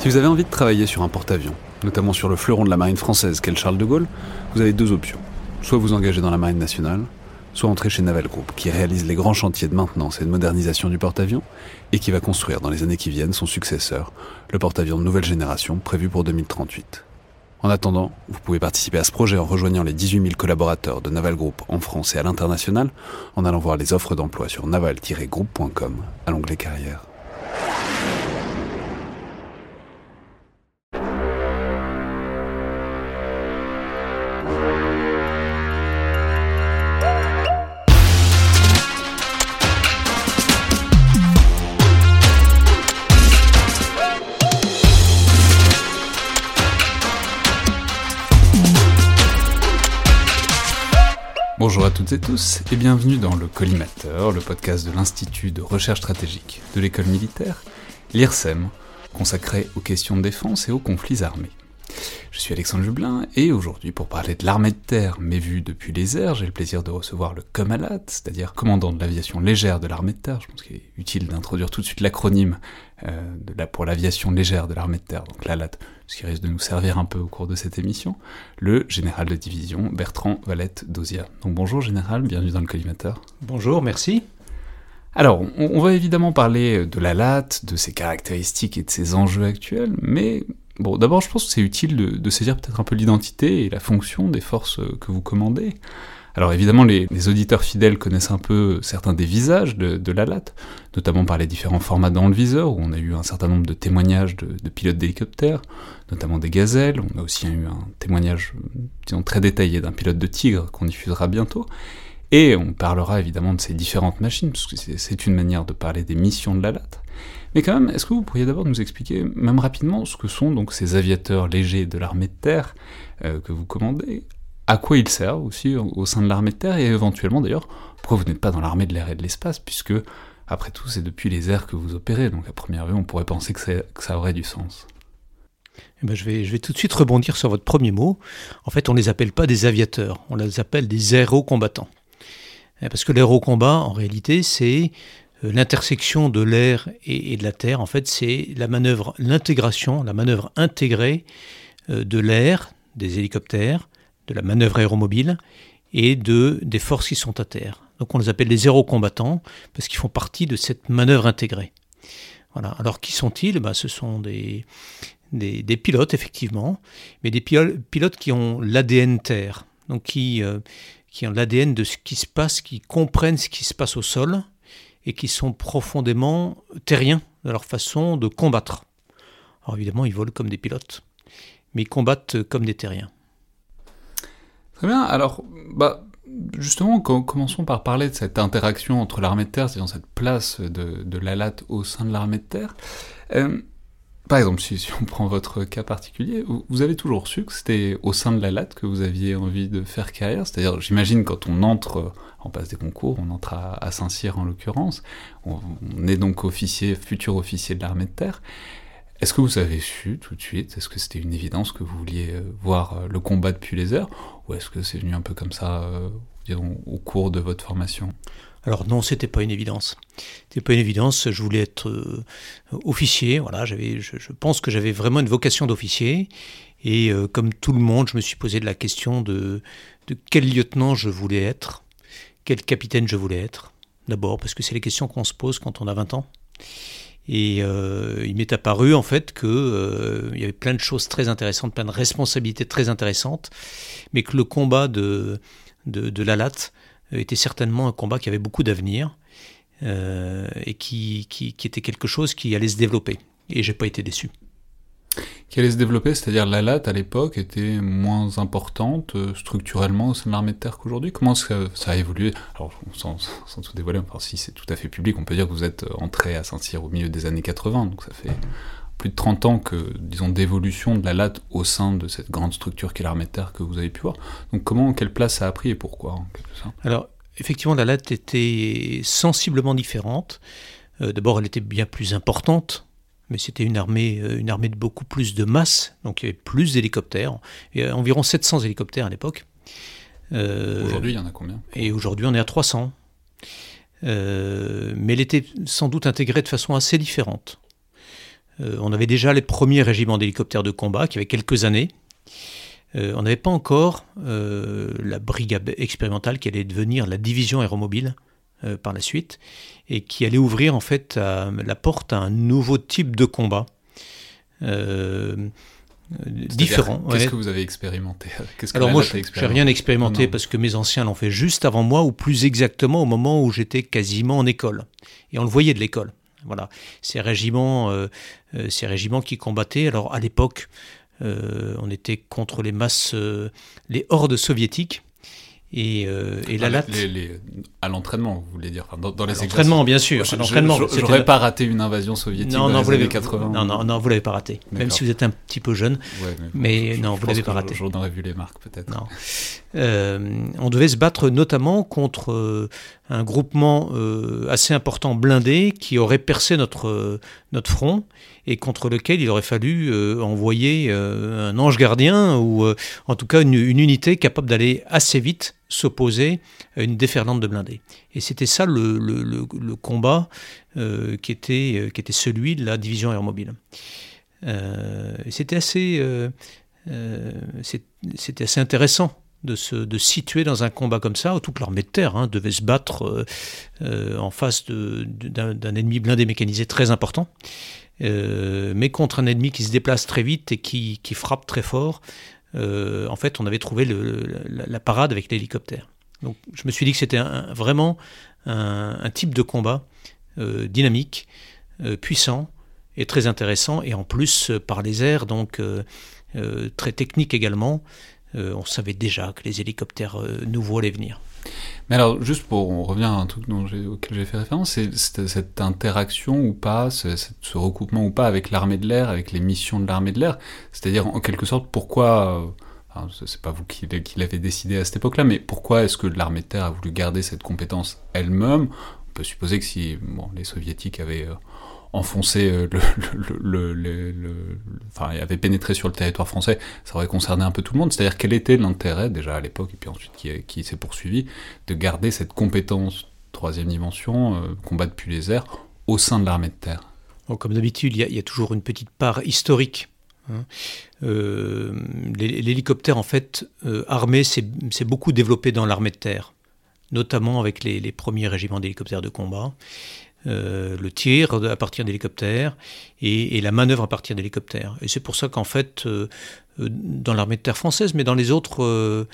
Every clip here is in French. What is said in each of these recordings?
Si vous avez envie de travailler sur un porte-avions, notamment sur le fleuron de la marine française qu'est le Charles de Gaulle, vous avez deux options. Soit vous engagez dans la marine nationale, soit entrer chez Naval Group, qui réalise les grands chantiers de maintenance et de modernisation du porte-avions, et qui va construire dans les années qui viennent son successeur, le porte-avions de nouvelle génération prévu pour 2038. En attendant, vous pouvez participer à ce projet en rejoignant les 18 000 collaborateurs de Naval Group en France et à l'international, en allant voir les offres d'emploi sur naval-group.com à l'onglet carrière. Bonjour à toutes et tous et bienvenue dans le Collimateur, le podcast de l'Institut de recherche stratégique de l'école militaire, l'IRSEM, consacré aux questions de défense et aux conflits armés. Je suis Alexandre Jublin et aujourd'hui pour parler de l'armée de terre mais vue depuis les airs, j'ai le plaisir de recevoir le COMALAT, c'est-à-dire commandant de l'aviation légère de l'armée de terre. Je pense qu'il est utile d'introduire tout de suite l'acronyme pour l'aviation légère de l'armée de terre, donc l'ALAT, ce qui risque de nous servir un peu au cours de cette émission, le général de division Bertrand Valette-Dozia. Donc bonjour général, bienvenue dans le Collimateur. Bonjour, merci. Alors, on va évidemment parler de l'ALAT, de ses caractéristiques et de ses enjeux actuels, mais bon, d'abord je pense que c'est utile de saisir peut-être un peu l'identité et la fonction des forces que vous commandez. Alors évidemment, les auditeurs fidèles connaissent un peu certains des visages de l'ALAT, notamment par les différents formats dans le viseur, où on a eu un certain nombre de témoignages de pilotes d'hélicoptères, notamment des Gazelles. On a aussi eu un témoignage, disons, très détaillé d'un pilote de Tigre qu'on diffusera bientôt. Et on parlera évidemment de ces différentes machines, parce que c'est une manière de parler des missions de l'ALAT. Mais quand même, est-ce que vous pourriez d'abord nous expliquer, même rapidement, ce que sont donc ces aviateurs légers de l'armée de terre que vous commandez, à quoi ils servent aussi au sein de l'armée de terre, et éventuellement d'ailleurs, pourquoi vous n'êtes pas dans l'armée de l'air et de l'espace, puisque, après tout, c'est depuis les airs que vous opérez, donc à première vue, on pourrait penser que ça aurait du sens. Eh ben, je vais tout de suite rebondir sur votre premier mot. En fait, on ne les appelle pas des aviateurs, on les appelle des aérocombattants. Parce que l'aérocombat, en réalité, c'est l'intersection de l'air et de la terre. En fait, c'est la manœuvre intégrée de l'air, des hélicoptères, de la manœuvre aéromobile et des forces qui sont à terre. Donc on les appelle les aérocombattants parce qu'ils font partie de cette manœuvre intégrée. Voilà. Alors qui sont-ils ? Ce sont des pilotes, effectivement, mais des pilotes qui ont l'ADN terre, donc qui ont l'ADN de ce qui se passe, qui comprennent ce qui se passe au sol et qui sont profondément terriens dans leur façon de combattre. Alors évidemment, ils volent comme des pilotes, mais ils combattent comme des terriens. Très bien, alors, justement, commençons par parler de cette interaction entre l'armée de terre, c'est-à-dire cette place de l'ALAT au sein de l'armée de terre. Par exemple, si on prend votre cas particulier, vous avez toujours su que c'était au sein de l'ALAT que vous aviez envie de faire carrière, c'est-à-dire, j'imagine, quand on passe des concours, on entre à Saint-Cyr en l'occurrence, on est donc futur officier de l'armée de terre. Est-ce que vous avez su tout de suite, est-ce que c'était une évidence que vous vouliez voir le combat depuis les airs, ou est-ce que c'est venu un peu comme ça, disons, au cours de votre formation ? Alors non, c'était pas une évidence. C'était pas une évidence, je voulais être officier, voilà, je pense que j'avais vraiment une vocation d'officier, et comme tout le monde, je me suis posé la question de quel lieutenant je voulais être, quel capitaine je voulais être, d'abord, parce que c'est les questions qu'on se pose quand on a 20 ans. Et il m'est apparu en fait que il y avait plein de choses très intéressantes, plein de responsabilités très intéressantes, mais que le combat de l'ALAT était certainement un combat qui avait beaucoup d'avenir et qui était quelque chose qui allait se développer. Et j'ai pas été déçu. Qui allait se développer, c'est-à-dire l'ALAT à l'époque était moins importante structurellement au sein de l'armée de terre qu'aujourd'hui. Comment ça a évolué ? Alors sans tout dévoiler, enfin si c'est tout à fait public, on peut dire que vous êtes entré à Saint-Cyr au milieu des années 80, donc ça fait plus de 30 ans que, disons, d'évolution de l'ALAT au sein de cette grande structure qu'est l'armée de terre que vous avez pu voir. Donc quelle place ça a pris et pourquoi en quelque sorte ? Alors effectivement, l'ALAT était sensiblement différente. D'abord, elle était bien plus importante. Mais c'était une armée de beaucoup plus de masse, donc il y avait plus d'hélicoptères, il y avait environ 700 hélicoptères à l'époque. Aujourd'hui, il y en a combien ? Et aujourd'hui, on est à 300. Mais elle était sans doute intégrée de façon assez différente. On avait déjà les premiers régiments d'hélicoptères de combat qui avaient quelques années. On n'avait pas encore la brigade expérimentale qui allait devenir la division aéromobile par la suite et qui allait ouvrir en fait la porte à un nouveau type de combat différent. Qu'est-ce que vous avez expérimenté? Alors moi, je n'ai rien expérimenté parce que mes anciens l'ont fait juste avant moi, ou plus exactement au moment où j'étais quasiment en école. Et on le voyait de l'école. Voilà, ces régiments qui combattaient. Alors à l'époque, on était contre les masses, les hordes soviétiques. Et la latte. À l'entraînement, vous voulez dire, dans les exercices. L'entraînement, bien sûr. J'aurais pas raté une invasion soviétique dans les années 80. Non, vous l'avez pas raté. D'accord. Même si vous êtes un petit peu jeune. Ouais, mais non, vous l'avez pas raté. J'en aurais vu les marques, peut-être. Non. On devait se battre notamment contre un groupement assez important blindé qui aurait percé notre front et contre lequel il aurait fallu envoyer un ange gardien ou en tout cas une unité capable d'aller assez vite s'opposer à une déferlante de blindés. Et c'était ça le combat qui était celui de la division aéromobile. C'était assez intéressant de se situer dans un combat comme ça, où toute l'armée de terre devait se battre en face d'un ennemi blindé mécanisé très important, mais contre un ennemi qui se déplace très vite et qui frappe très fort. En fait, on avait trouvé la parade avec l'hélicoptère. Donc, je me suis dit que c'était vraiment un type de combat dynamique, puissant et très intéressant, et en plus par les airs, donc très technique également. On savait déjà que les hélicoptères nouveaux allaient venir. Mais alors, juste on revient à un truc auquel j'ai fait référence, c'est cette interaction ou pas, ce recoupement ou pas avec l'armée de l'air, avec les missions de l'armée de l'air. C'est-à-dire, en quelque sorte, pourquoi, c'est pas vous qui l'avez décidé à cette époque-là, mais pourquoi est-ce que l'armée de terre a voulu garder cette compétence elle-même? On peut supposer que si les soviétiques avaient enfoncé avait pénétré sur le territoire français, ça aurait concerné un peu tout le monde. C'est-à-dire, quel était l'intérêt, déjà à l'époque, et puis ensuite qui s'est poursuivi, de garder cette compétence troisième dimension, combat depuis les airs, au sein de l'armée de terre? Bon, comme d'habitude, il y a toujours une petite part historique. L'hélicoptère, en fait, armé, s'est beaucoup développé dans l'armée de terre, notamment avec les premiers régiments d'hélicoptères de combat. Le tir à partir d'hélicoptères et la manœuvre à partir d'hélicoptères. Et c'est pour ça qu'en fait, dans l'armée de terre française, mais dans les autres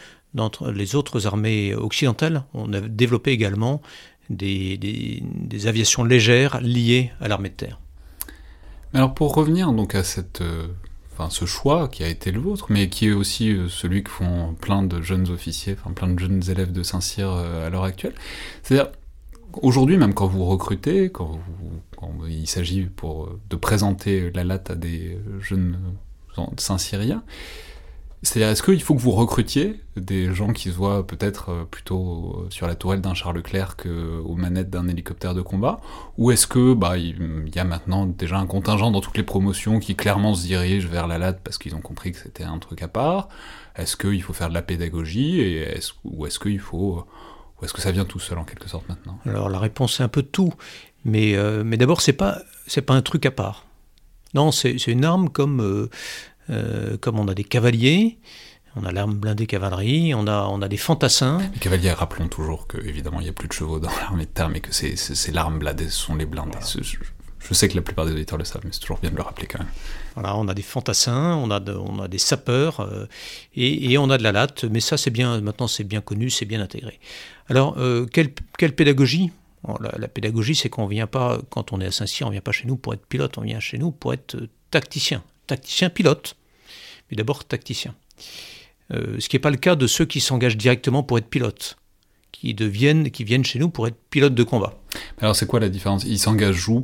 armées occidentales, on a développé également des aviations légères liées à l'armée de terre. Alors pour revenir donc à ce choix qui a été le vôtre, mais qui est aussi celui que font plein de jeunes officiers, plein de jeunes élèves de Saint-Cyr à l'heure actuelle, c'est-à-dire aujourd'hui, même quand vous recrutez, quand il s'agit de présenter la latte à des jeunes Saint-Cyriens, c'est-à-dire, est-ce qu'il faut que vous recrutiez des gens qui se voient peut-être plutôt sur la tourelle d'un Charles Leclerc qu'aux manettes d'un hélicoptère de combat, ou est-ce que il y a maintenant déjà un contingent dans toutes les promotions qui clairement se dirigent vers la latte parce qu'ils ont compris que c'était un truc à part? Est-ce qu'il faut faire de la pédagogie, ou est-ce que ça vient tout seul en quelque sorte maintenant? Alors la réponse c'est un peu de tout, mais d'abord c'est pas un truc à part. Non, c'est une arme comme on a des cavaliers, on a l'arme blindée cavalerie, on a des fantassins. Les cavaliers, rappelons toujours que évidemment il n'y a plus de chevaux dans l'armée de terre, mais que c'est l'arme blindée, ce sont les blindés. Voilà. Je sais que la plupart des auditeurs le savent, mais c'est toujours bien de le rappeler quand même. Voilà, on a des fantassins, on a des sapeurs, et on a de la latte, mais ça maintenant c'est bien connu, c'est bien intégré. Alors, quelle pédagogie? La pédagogie, c'est qu'on vient pas, quand on est à Saint-Cyr, on vient pas chez nous pour être pilote, on vient chez nous pour être tacticien pilote, mais d'abord tacticien. Ce qui n'est pas le cas de ceux qui s'engagent directement pour être pilote, qui viennent chez nous pour être pilote de combat. Alors c'est quoi la différence? Ils s'engagent où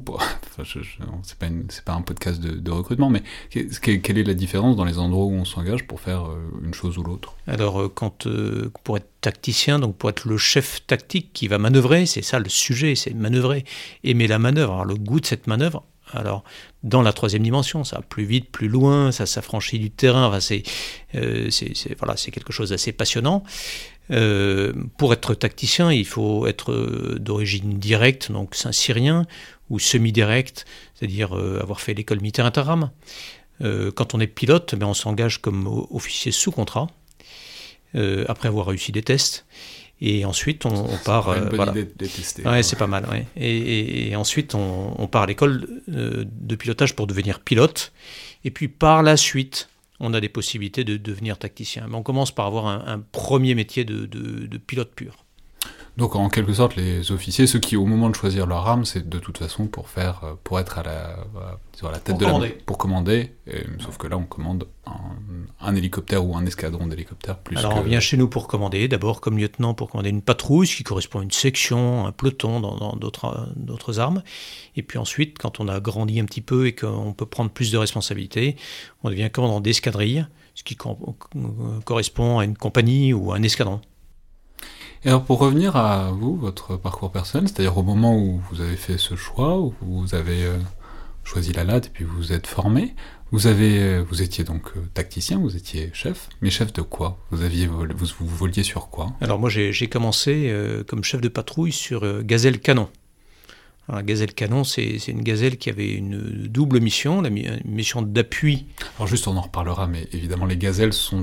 c'est pas un podcast de recrutement, mais quelle est la différence dans les endroits où on s'engage pour faire une chose ou l'autre? Alors pour être tacticien, donc pour être le chef tactique qui va manœuvrer, c'est ça le sujet, c'est manœuvrer, aimer la manœuvre, avoir le goût de cette manœuvre. Alors, dans la troisième dimension, ça va plus vite, plus loin, ça s'affranchit du terrain, c'est quelque chose d'assez passionnant. Pour être tacticien, il faut être d'origine directe, donc Saint-Cyrien, ou semi-direct, c'est-à-dire avoir fait l'école militaire interarmes. Quand on est pilote, on s'engage comme officier sous contrat, après avoir réussi des tests. Et ensuite, on part... C'est une bonne idée de les tester. Ouais, c'est pas mal. Ouais. Et ensuite, on part à l'école de pilotage pour devenir pilote. Et puis, par la suite, on a des possibilités de devenir tacticien. Mais on commence par avoir un premier métier de pilote pur. Donc, en quelque sorte, les officiers, ceux qui, au moment de choisir leur arme, c'est de toute façon pour être à la tête pour commander. Sauf que là, on commande un hélicoptère ou un escadron d'hélicoptères. On vient chez nous pour commander, d'abord comme lieutenant pour commander une patrouille, ce qui correspond à une section, un peloton dans d'autres armes. Et puis ensuite, quand on a grandi un petit peu et qu'on peut prendre plus de responsabilités, on devient commandant d'escadrille, ce qui correspond à une compagnie ou à un escadron. Et alors pour revenir à vous, votre parcours personnel, c'est-à-dire au moment où vous avez fait ce choix, où vous avez choisi la LAT et puis vous vous êtes formé, vous étiez donc tacticien, vous étiez chef, mais chef de quoi ? Vous voliez sur quoi ? Alors moi j'ai commencé comme chef de patrouille sur Gazelle Canon. Alors, la Gazelle Canon, c'est une gazelle qui avait une double mission, une mission d'appui. Alors juste, on en reparlera, mais évidemment, les gazelles sont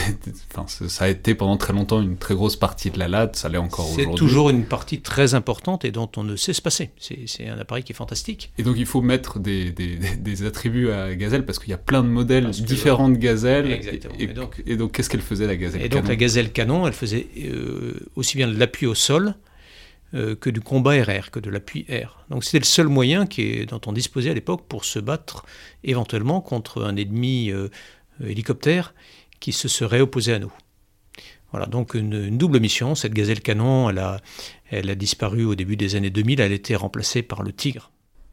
ça a été pendant très longtemps une très grosse partie de la LAT, ça l'est encore aujourd'hui. C'est toujours une partie très importante et dont on ne sait se passer. C'est un appareil qui est fantastique. Et donc il faut mettre des attributs à la gazelle, parce qu'il y a plein de modèles différents de gazelles. Exactement. Et donc qu'est-ce qu'elle faisait, la Gazelle Canon ? Et donc la Gazelle Canon, elle faisait aussi bien de l'appui au sol, que du combat RR, que de l'appui air. Donc c'était le seul moyen dont on disposait à l'époque pour se battre éventuellement contre un ennemi hélicoptère qui se serait opposé à nous. Voilà, donc une double mission. Cette Gazelle Canon, elle a disparu au début des années 2000, elle a été remplacée par le Tigre.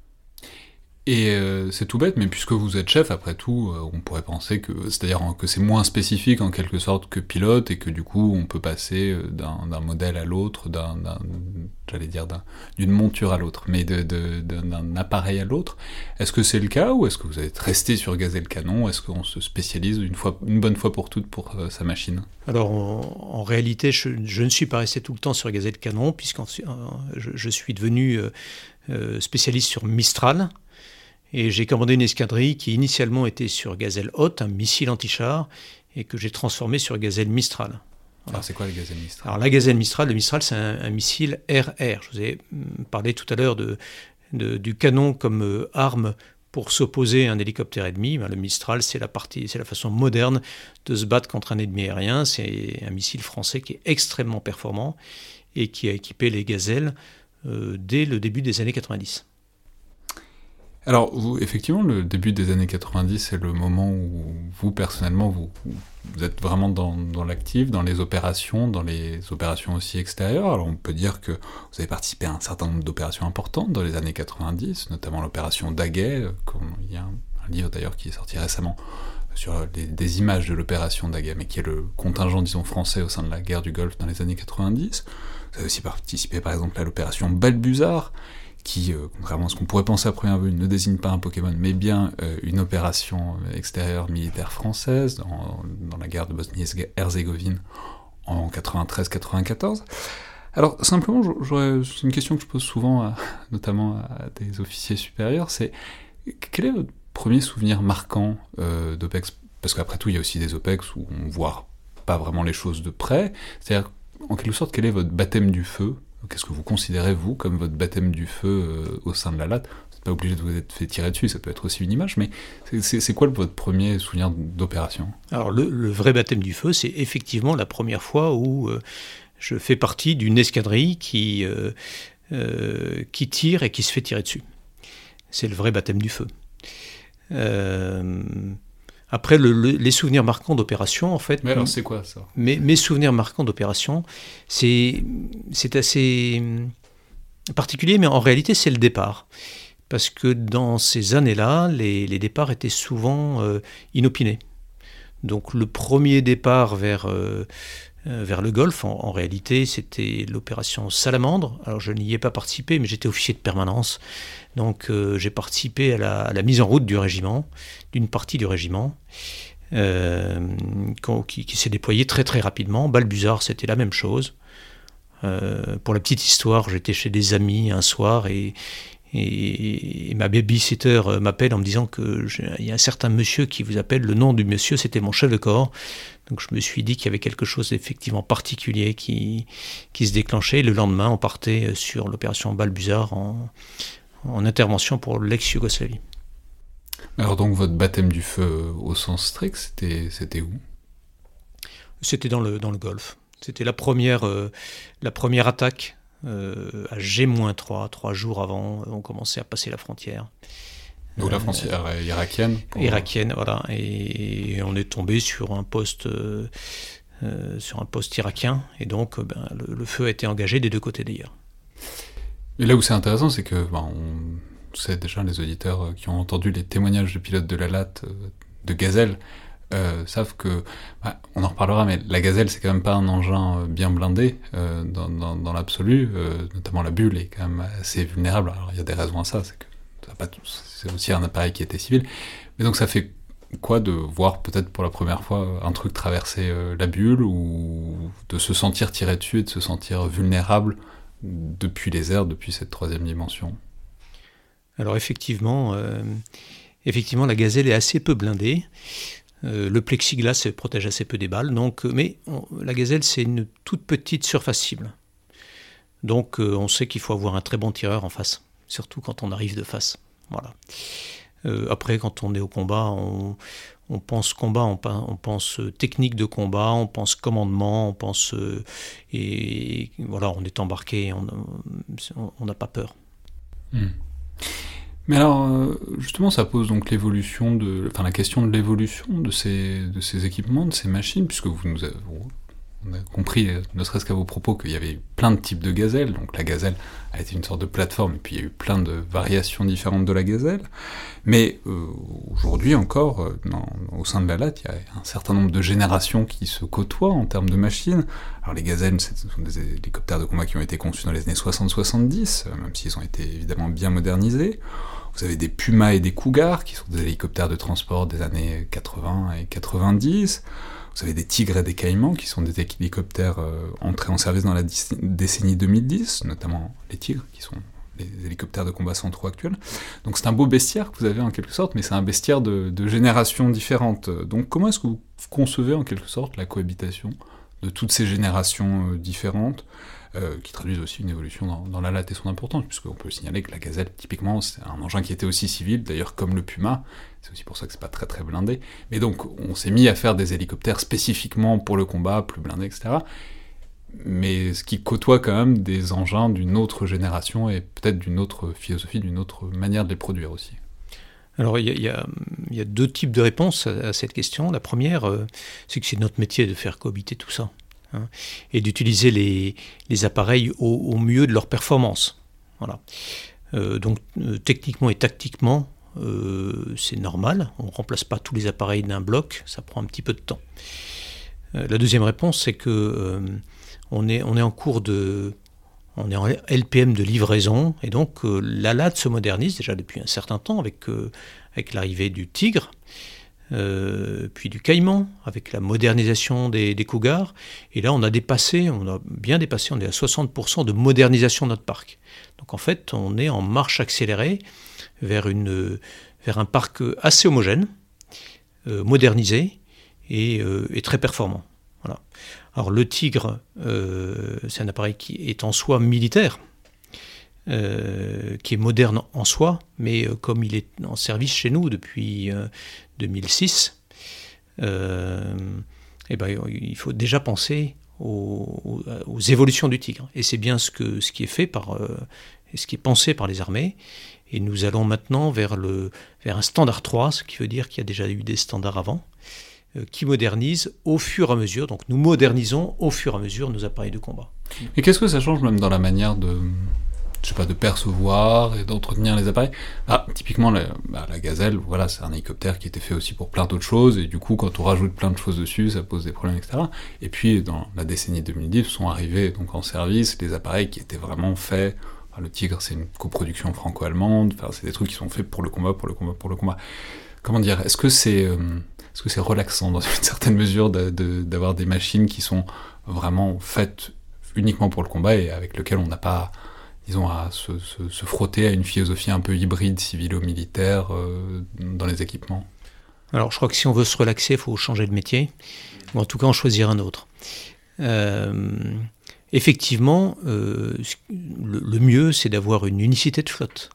Et c'est tout bête, mais puisque vous êtes chef, après tout, on pourrait penser que c'est moins spécifique en quelque sorte que pilote, et que du coup on peut passer d'un modèle à l'autre, d'une monture à l'autre, mais d'un appareil à l'autre. Est-ce que c'est le cas, ou est-ce que vous êtes resté sur Gazelle Canon ? Est-ce qu'on se spécialise une bonne fois pour toutes pour sa machine ? Alors en réalité, je ne suis pas resté tout le temps sur Gazelle Canon, puisque je suis devenu spécialiste sur Mistral. Et j'ai commandé une escadrille qui initialement était sur Gazelle Haute, un missile anti-char, et que j'ai transformé sur Gazelle Mistral. Voilà. Alors c'est quoi la Gazelle Mistral ? Alors la Gazelle Mistral, le Mistral c'est un missile RR. Je vous ai parlé tout à l'heure du canon comme arme pour s'opposer à un hélicoptère ennemi. Le Mistral c'est la façon moderne de se battre contre un ennemi aérien. C'est un missile français qui est extrêmement performant et qui a équipé les Gazelles dès le début des années 90. Alors, effectivement, le début des années 90, c'est le moment où vous, personnellement, vous êtes vraiment dans l'actif, dans les opérations aussi extérieures. Alors, on peut dire que vous avez participé à un certain nombre d'opérations importantes dans les années 90, notamment l'opération Daguet. Il y a un livre, d'ailleurs, qui est sorti récemment sur des images de l'opération Daguet, mais qui est le contingent, disons, français au sein de la guerre du Golfe dans les années 90. Vous avez aussi participé, par exemple, à l'opération Balbuzard, qui, contrairement à ce qu'on pourrait penser à première vue, ne désigne pas un Pokémon, mais bien une opération extérieure militaire française dans la guerre de Bosnie-Herzégovine en 93-94. Alors, simplement, c'est une question que je pose souvent, notamment à des officiers supérieurs, c'est quel est votre premier souvenir marquant d'OPEX ? Parce qu'après tout, il y a aussi des OPEX où on voit pas vraiment les choses de près. C'est-à-dire, en quelque sorte, quel est votre baptême du feu ? Qu'est-ce que vous considérez, vous, comme votre baptême du feu au sein de la LAT ? Vous n'êtes pas obligé de vous être fait tirer dessus, ça peut être aussi une image, mais c'est quoi votre premier souvenir d'opération ? Alors, le vrai baptême du feu, c'est effectivement la première fois où je fais partie d'une escadrille qui tire et qui se fait tirer dessus. C'est le vrai baptême du feu. Après, les souvenirs marquants d'opération, en fait... Mais alors, c'est quoi, ça ? Mes souvenirs marquants d'opération, c'est assez particulier, mais en réalité, c'est le départ. Parce que dans ces années-là, les départs étaient souvent inopinés. Donc, le premier départ vers le Golfe, en réalité, c'était l'opération Salamandre. Alors, je n'y ai pas participé, mais j'étais officier de permanence. Donc j'ai participé à la mise en route du régiment, d'une partie du régiment. qui s'est déployé très très rapidement. Balbuzard, c'était la même chose. Pour la petite histoire, j'étais chez des amis un soir et ma babysitter m'appelle en me disant qu'il y a un certain monsieur qui vous appelle. Le nom du monsieur, c'était mon chef de corps. Donc je me suis dit qu'il y avait quelque chose d'effectivement particulier qui se déclenchait. Le lendemain, on partait sur l'opération Balbuzard en intervention pour l'ex-Yougoslavie. Alors donc votre baptême du feu au sens strict, c'était où ? C'était dans le Golfe. C'était la première attaque à G-3, 3 jours avant, on commençait à passer la frontière. Donc la frontière irakienne Irakienne, voilà. Et on est tombé sur un poste irakien, et donc le feu a été engagé des deux côtés d'ailleurs. Et là où c'est intéressant, c'est que on sait déjà, les auditeurs qui ont entendu les témoignages de pilotes de la LAT de Gazelle savent que, on en reparlera, mais la Gazelle c'est quand même pas un engin bien blindé dans l'absolu, notamment la bulle est quand même assez vulnérable. Alors il y a des raisons à ça, c'est que c'est aussi un appareil qui était civil, mais donc ça fait quoi de voir peut-être pour la première fois un truc traverser la bulle, ou de se sentir tiré dessus et de se sentir vulnérable depuis les airs, depuis cette troisième dimension? Alors effectivement, la Gazelle est assez peu blindée. Le plexiglas protège assez peu des balles, mais la Gazelle c'est une toute petite surface cible. Donc on sait qu'il faut avoir un très bon tireur en face, surtout quand on arrive de face. Voilà. Après, quand on est au combat, on pense combat, on pense technique de combat, on pense commandement, on pense et voilà, on est embarqué, on n'a pas peur. Mais alors, justement, ça pose donc la question de l'évolution de ces équipements, de ces machines, puisque on a compris, ne serait-ce qu'à vos propos, qu'il y avait plein de types de gazelles. Donc la gazelle a été une sorte de plateforme, et puis il y a eu plein de variations différentes de la gazelle. Mais aujourd'hui encore, au sein de la LAT, il y a un certain nombre de générations qui se côtoient en termes de machines. Alors les gazelles, ce sont des hélicoptères de combat qui ont été conçus dans les années 60-70, même s'ils ont été évidemment bien modernisés. Vous avez des Pumas et des Cougars, qui sont des hélicoptères de transport des années 80 et 90. Vous avez des Tigres et des Caïmans, qui sont des hélicoptères entrés en service dans la décennie 2010, notamment les Tigres, qui sont les hélicoptères de combat centraux actuels. Donc c'est un beau bestiaire que vous avez en quelque sorte, mais c'est un bestiaire de générations différentes. Donc comment est-ce que vous concevez en quelque sorte la cohabitation de toutes ces générations différentes, qui traduisent aussi une évolution dans la LAT et son importance, puisqu'on peut signaler que la Gazelle, typiquement, c'est un engin qui était aussi civil, d'ailleurs comme le Puma, c'est aussi pour ça que c'est pas très très blindé, mais donc on s'est mis à faire des hélicoptères spécifiquement pour le combat, plus blindés, etc., mais ce qui côtoie quand même des engins d'une autre génération, et peut-être d'une autre philosophie, d'une autre manière de les produire aussi. Alors il y a deux types de réponses à cette question. La première, c'est que c'est notre métier de faire cohabiter tout ça, et d'utiliser les appareils au mieux de leur performance. Voilà. Donc techniquement et tactiquement, c'est normal. On ne remplace pas tous les appareils d'un bloc, ça prend un petit peu de temps. La deuxième réponse, c'est que on est en cours on est en LPM de livraison, et donc la LAT se modernise déjà depuis un certain temps avec l'arrivée du Tigre, puis du Caïman, avec la modernisation des Cougars, et là on a bien dépassé, on est à 60% de modernisation de notre parc. Donc en fait on est en marche accélérée vers un parc assez homogène, modernisé et très performant. Voilà. Alors le Tigre, c'est un appareil qui est en soi militaire, qui est moderne en soi, mais comme il est en service chez nous depuis 2006, il faut déjà penser aux évolutions du Tigre. Et c'est bien ce qui est fait ce qui est pensé par les armées. Et nous allons maintenant vers un standard 3, ce qui veut dire qu'il y a déjà eu des standards avant, qui modernise au fur et à mesure. Donc nous modernisons au fur et à mesure nos appareils de combat. Et qu'est-ce que ça change même dans la manière de percevoir et d'entretenir les appareils? Typiquement, la Gazelle, voilà, c'est un hélicoptère qui était fait aussi pour plein d'autres choses, et du coup, quand on rajoute plein de choses dessus, ça pose des problèmes, etc. Et puis, dans la décennie 2010, sont arrivés donc en service des appareils qui étaient vraiment faits. Le Tigre, c'est une coproduction franco-allemande, c'est des trucs qui sont faits pour le combat. Comment dire, est-ce que est-ce que c'est relaxant dans une certaine mesure d'avoir des machines qui sont vraiment faites uniquement pour le combat et avec lesquelles on n'a pas, disons, à se frotter à une philosophie un peu hybride, civilo-militaire, dans les équipements? Alors, je crois que si on veut se relaxer, il faut changer de métier, ou en tout cas en choisir un autre. Effectivement, le mieux, c'est d'avoir une unicité de flotte.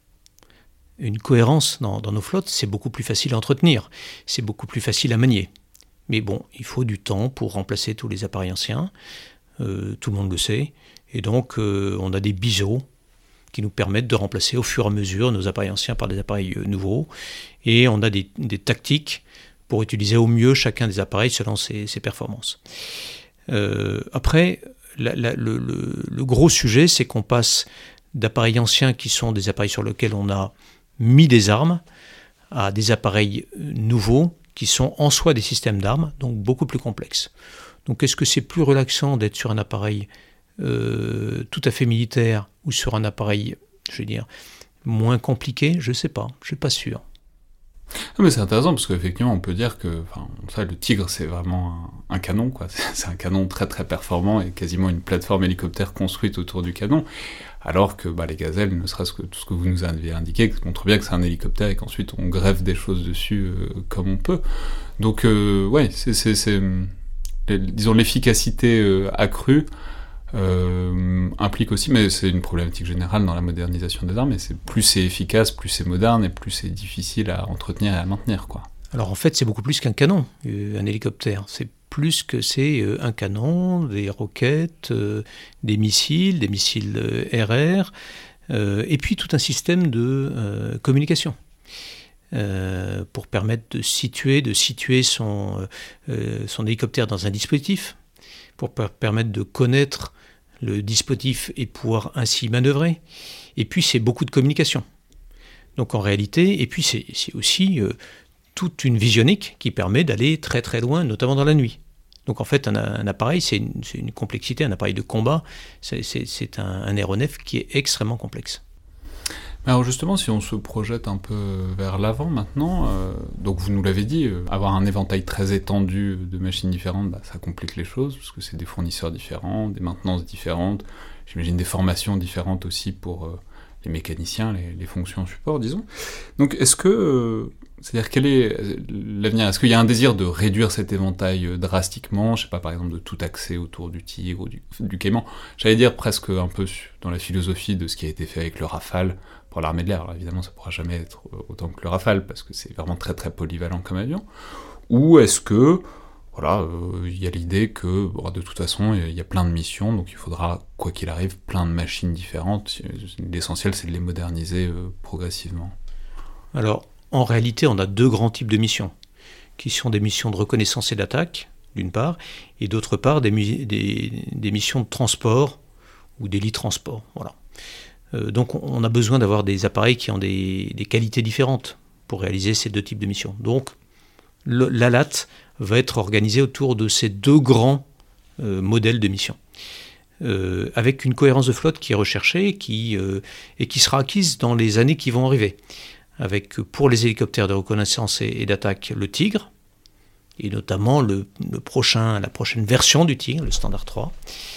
Une cohérence dans nos flottes, c'est beaucoup plus facile à entretenir, c'est beaucoup plus facile à manier. Mais bon, il faut du temps pour remplacer tous les appareils anciens, tout le monde le sait, et donc on a des biseaux qui nous permettent de remplacer au fur et à mesure nos appareils anciens par des appareils nouveaux, et on a des tactiques pour utiliser au mieux chacun des appareils selon ses performances. Après, le gros sujet, c'est qu'on passe d'appareils anciens qui sont des appareils sur lesquels on a mis des armes à des appareils nouveaux qui sont en soi des systèmes d'armes, donc beaucoup plus complexes. Donc est-ce que c'est plus relaxant d'être sur un appareil tout à fait militaire ou sur un appareil, je veux dire, moins compliqué? Je ne sais pas, je ne suis pas sûr. Ah, mais c'est intéressant parce qu'effectivement on peut dire que le Tigre c'est vraiment un canon, quoi. C'est un canon très très performant et quasiment une plateforme hélicoptère construite autour du canon, alors que les gazelles, ne serait-ce que tout ce que vous nous avez indiqué, montre bien que c'est un hélicoptère et qu'ensuite on greffe des choses dessus comme on peut. Donc ouais, disons l'efficacité accrue implique aussi, mais c'est une problématique générale dans la modernisation des armes, et plus c'est efficace, plus c'est moderne, et plus c'est difficile à entretenir et à maintenir, quoi. Alors en fait, c'est beaucoup plus qu'un canon, un hélicoptère. C'est plus que c'est un canon, des roquettes, des missiles RR, et puis tout un système de communication. Pour permettre de situer son hélicoptère dans un dispositif, pour permettre de connaître le dispositif et pouvoir ainsi manœuvrer. Et puis c'est beaucoup de communication. Donc en réalité, et puis c'est aussi toute une visionique qui permet d'aller très très loin, notamment dans la nuit. Donc en fait, un appareil, c'est une complexité, un appareil de combat, c'est un aéronef qui est extrêmement complexe. Alors justement, si on se projette un peu vers l'avant maintenant, donc vous nous l'avez dit, avoir un éventail très étendu de machines différentes, ça complique les choses, parce que c'est des fournisseurs différents, des maintenances différentes, j'imagine des formations différentes aussi pour les mécaniciens, les fonctions support, disons. Donc est-ce que... c'est-à-dire, quel est l'avenir? Est-ce qu'il y a un désir de réduire cet éventail drastiquement? Je sais pas, par exemple, de tout axer autour du Tigre ou du Cayman. J'allais dire presque un peu dans la philosophie de ce qui a été fait avec le Rafale pour l'armée de l'air. Alors évidemment, ça pourra jamais être autant que le Rafale, parce que c'est vraiment très très polyvalent comme avion. Ou est-ce que, il y a l'idée que, de toute façon, il y a plein de missions, donc il faudra, quoi qu'il arrive, plein de machines différentes. L'essentiel, c'est de les moderniser progressivement. Alors, en réalité, on a deux grands types de missions, qui sont des missions de reconnaissance et d'attaque, d'une part, et d'autre part, des missions de transport ou d'hélitransport. Voilà. Donc on a besoin d'avoir des appareils qui ont des qualités différentes pour réaliser ces deux types de missions. Donc l'ALAT va être organisée autour de ces deux grands modèles de missions, avec une cohérence de flotte qui est recherchée et qui sera acquise dans les années qui vont arriver. Avec pour les hélicoptères de reconnaissance et d'attaque le Tigre, et notamment la prochaine version du Tigre, le Standard 3.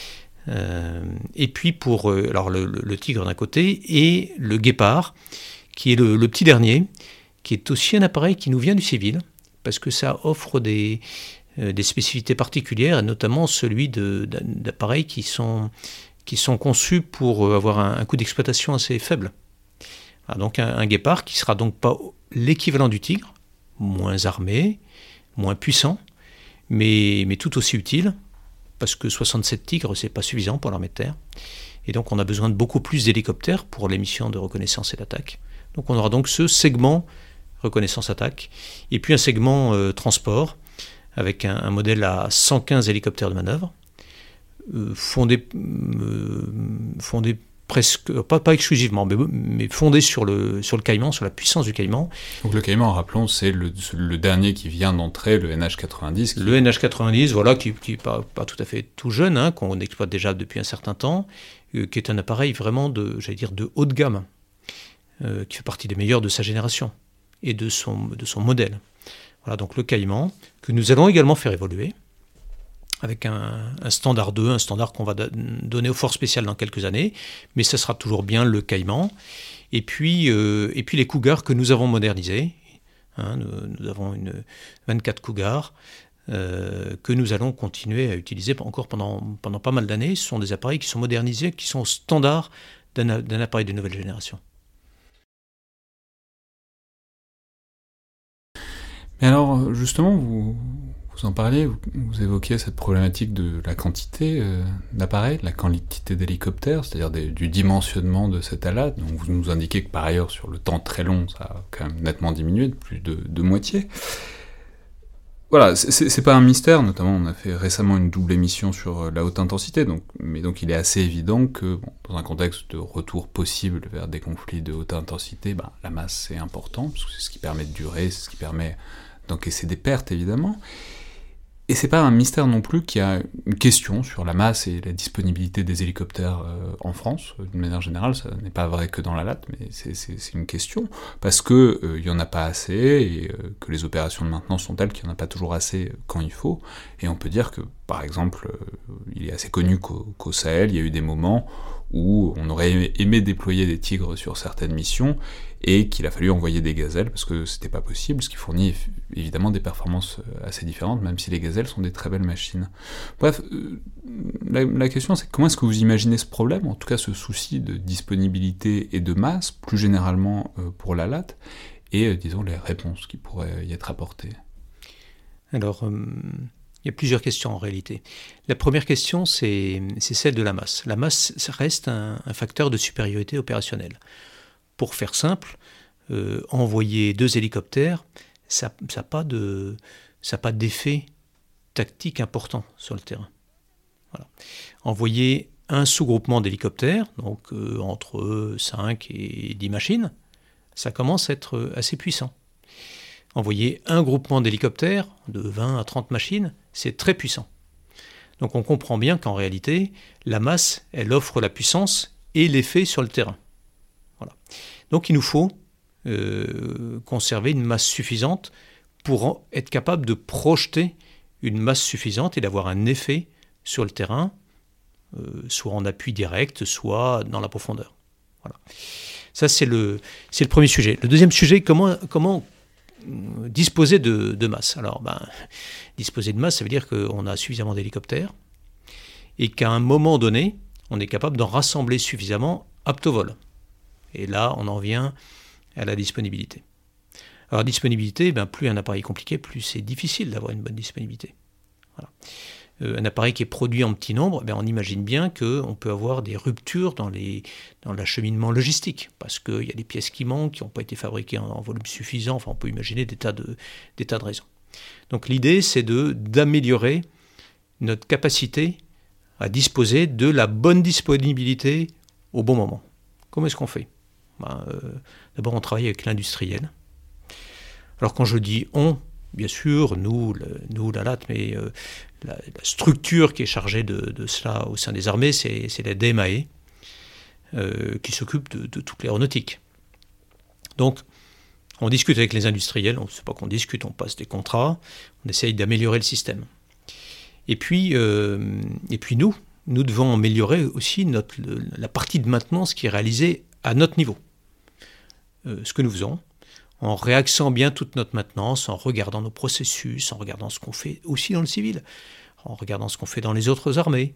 Et puis pour le Tigre d'un côté, et le Guépard, qui est le petit dernier, qui est aussi un appareil qui nous vient du civil, parce que ça offre des spécificités particulières, et notamment celui d'appareils qui sont conçus pour avoir un coût d'exploitation assez faible. Donc un Guépard qui ne sera donc pas l'équivalent du Tigre, moins armé, moins puissant, mais tout aussi utile, parce que 67 Tigres, ce n'est pas suffisant pour l'armée de terre. Et donc on a besoin de beaucoup plus d'hélicoptères pour les missions de reconnaissance et d'attaque. Donc on aura donc ce segment reconnaissance-attaque, et puis un segment transport, avec un modèle à 115 hélicoptères de manœuvre, fondé presque, pas exclusivement, mais fondé sur le Caïman, sur la puissance du Caïman. Donc le Caïman, rappelons, c'est le dernier qui vient d'entrer, le NH90. Le NH90, voilà, qui n'est pas tout à fait tout jeune, qu'on exploite déjà depuis un certain temps, qui est un appareil vraiment de haut de gamme, qui fait partie des meilleurs de sa génération et de son modèle. Voilà, donc le Caïman, que nous allons également faire évoluer, avec un standard 2, un standard qu'on va donner aux forces spéciales dans quelques années, mais ça sera toujours bien le Caïman. Et puis les Cougars que nous avons modernisés. Nous avons 24 Cougars que nous allons continuer à utiliser encore pendant pas mal d'années. Ce sont des appareils qui sont modernisés, qui sont au standard d'un appareil de nouvelle génération. Mais alors, justement, vous en parliez, vous évoquiez cette problématique de la quantité d'appareils, la quantité d'hélicoptères, c'est-à-dire du dimensionnement de cette ALAT. Donc vous nous indiquez que par ailleurs, sur le temps très long, ça a quand même nettement diminué, de plus de moitié. Voilà, c'est pas un mystère, notamment on a fait récemment une double émission sur la haute intensité, mais donc il est assez évident que dans un contexte de retour possible vers des conflits de haute intensité, la masse c'est important, parce que c'est ce qui permet de durer, c'est ce qui permet d'encaisser des pertes évidemment. Et c'est pas un mystère non plus qu'il y a une question sur la masse et la disponibilité des hélicoptères en France. D'une manière générale, ça n'est pas vrai que dans la LAT, mais c'est une question, parce que il y en a pas assez, et que les opérations de maintenance sont telles qu'il n'y en a pas toujours assez quand il faut. Et on peut dire que, par exemple, il est assez connu qu'au Sahel, il y a eu des moments où on aurait aimé déployer des Tigres sur certaines missions, et qu'il a fallu envoyer des gazelles, parce que c'était pas possible, ce qui fournit évidemment des performances assez différentes, même si les gazelles sont des très belles machines. Bref, la question c'est comment est-ce que vous imaginez ce problème, en tout cas ce souci de disponibilité et de masse, plus généralement pour la LAT, et disons les réponses qui pourraient y être apportées. Alors, il y a plusieurs questions en réalité. La première question, c'est celle de la masse. La masse, ça reste un facteur de supériorité opérationnelle. Pour faire simple, envoyer 2 hélicoptères, ça n'a pas d'effet tactique important sur le terrain. Voilà. Envoyer un sous-groupement d'hélicoptères, donc entre 5 et 10 machines, ça commence à être assez puissant. Envoyer un groupement d'hélicoptères de 20 à 30 machines, c'est très puissant. Donc on comprend bien qu'en réalité, la masse, elle offre la puissance et l'effet sur le terrain. Voilà. Donc il nous faut conserver une masse suffisante pour être capable de projeter une masse suffisante et d'avoir un effet sur le terrain, soit en appui direct, soit dans la profondeur. Voilà. Ça, c'est le premier sujet. Le deuxième sujet, comment disposer de masse. Alors, disposer de masse, ça veut dire qu'on a suffisamment d'hélicoptères et qu'à un moment donné, on est capable d'en rassembler suffisamment aptes au vol. Et là, on en vient à la disponibilité. Alors, disponibilité, plus un appareil est compliqué, plus c'est difficile d'avoir une bonne disponibilité. Voilà. Un appareil qui est produit en petit nombre, on imagine bien qu'on peut avoir des ruptures dans l'acheminement logistique, parce qu'il y a des pièces qui manquent, qui n'ont pas été fabriquées en volume suffisant, enfin on peut imaginer des tas de raisons. Donc l'idée, c'est d'améliorer notre capacité à disposer de la bonne disponibilité au bon moment. Comment est-ce qu'on fait ? D'abord, on travaille avec l'industriel. Alors quand je dis « on », bien sûr, nous la LAT, mais la structure qui est chargée de cela au sein des armées, c'est la DMAE, qui s'occupe de toute l'aéronautique. Donc, on discute avec les industriels, on ne sait pas qu'on discute, on passe des contrats, on essaye d'améliorer le système. Et puis nous devons améliorer aussi la partie de maintenance qui est réalisée à notre niveau. Ce que nous faisons, en réaxant bien toute notre maintenance, en regardant nos processus, en regardant ce qu'on fait aussi dans le civil, en regardant ce qu'on fait dans les autres armées,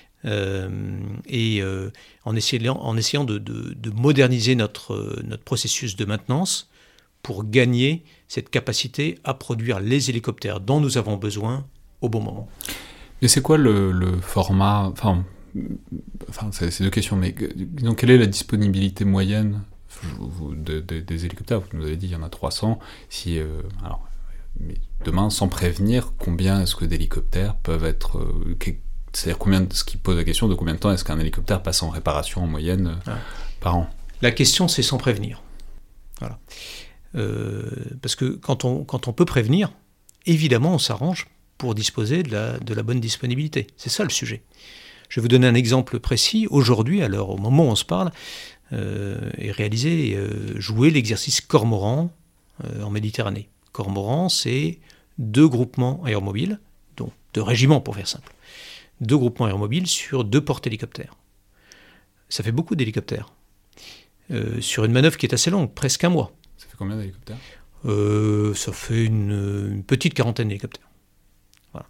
et en essayant de moderniser notre processus de maintenance pour gagner cette capacité à produire les hélicoptères dont nous avons besoin au bon moment. Et c'est quoi le format, enfin c'est 2 questions, mais donc, quelle est la disponibilité moyenne des hélicoptères? Vous nous avez dit il y en a 300. Mais demain, sans prévenir, combien est-ce que d'hélicoptères peuvent être... c'est-à-dire ce qui pose la question de combien de temps est-ce qu'un hélicoptère passe en réparation en moyenne par an? La question, c'est sans prévenir. Voilà. Parce que quand on peut prévenir, évidemment, on s'arrange pour disposer de la bonne disponibilité. C'est ça le sujet. Je vais vous donner un exemple précis. Aujourd'hui, au moment où on se parle, est réalisé, joué l'exercice Cormoran en Méditerranée. cormorans, c'est 2 groupements aéromobiles, donc 2 régiments pour faire simple. 2 groupements aéromobiles sur 2 porte-hélicoptères. Ça fait beaucoup d'hélicoptères. Sur une manœuvre qui est assez longue, presque 1 mois. Ça fait combien d'hélicoptères ? Ça fait une petite 40aine d'hélicoptères. Voilà.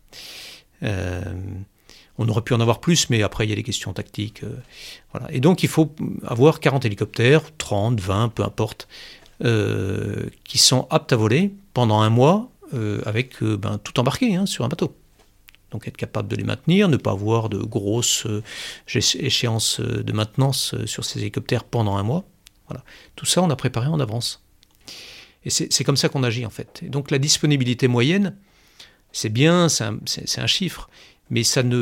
On aurait pu en avoir plus, mais après il y a des questions tactiques. Voilà. Et donc il faut avoir 40 hélicoptères, 30, 20, peu importe, qui sont aptes à voler pendant 1 mois avec tout embarqué sur un bateau. Donc être capable de les maintenir, ne pas avoir de grosses échéances de maintenance sur ces hélicoptères pendant 1 mois. Voilà. Tout ça, on a préparé en avance. Et c'est comme ça qu'on agit en fait. Et donc la disponibilité moyenne, c'est bien, c'est un chiffre, mais